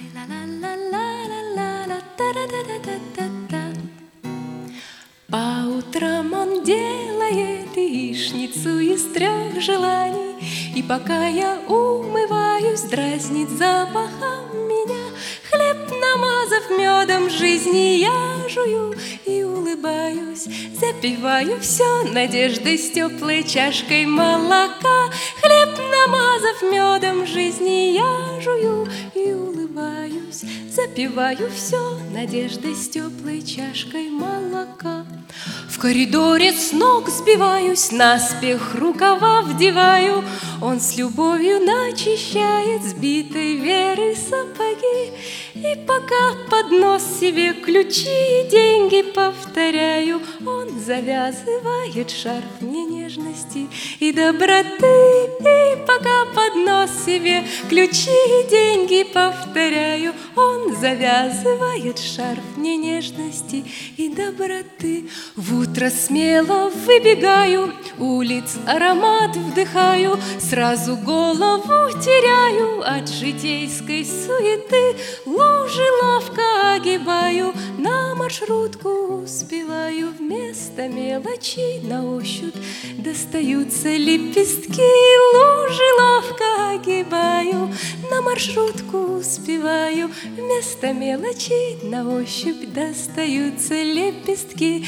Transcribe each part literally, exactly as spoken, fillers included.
По утрам он делает яичницу из трех желаний, и пока я умываюсь, дразнит запахом меня. Хлеб, намазав медом, жизни я жую и улыбаюсь, запиваю все надеждой с теплой чашкой молока. Хлеб, намазав медом, жизни я жую и улыбаюсь, запиваю все надеждой с теплой чашкой молока. В коридоре с ног сбиваюсь, наспех рукава вдеваю. Он с любовью начищает сбитой веры сапоги. И пока под нос себе ключи и деньги повторяю, он завязывает шарф мне нежности и доброты. И пока под нос себе ключи и деньги повторяю, он завязывает шарф мне нежности и доброты. В утро смело выбегаю, улиц аромат вдыхаю, сразу голову теряю от житейской суеты. Лужи ловко огибаю, на маршрутку успеваю, вместо мелочей на ощупь достаются лепестки. Лужи ловко огибаю, на маршрутку успеваю, вместо мелочей на ощупь достаются лепестки.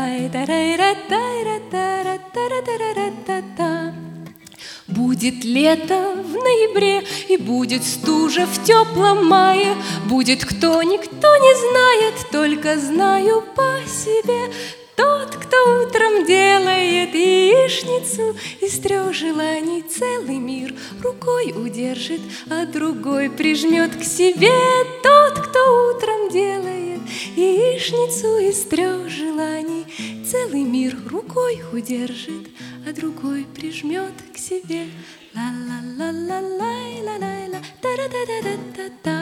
Тай-ра-ра-ра-тай-ра-ра-ра-ра-ра-ра-ра-ра-ра. Будет лето в ноябре, и будет стужа в теплом мае. Будет кто, никто не знает, только знаю по себе. Тот, кто утром делает яичницу из трех желаний, целый мир рукой удержит, а другой прижмет к себе. Тот, кто утром делает яичницу из трех желаний, целый мир рукой удержит, а другой прижмет к себе. Ла-ла-ла-ла-лай-ла-лай-ла, та-ра-та-та-та-та-та.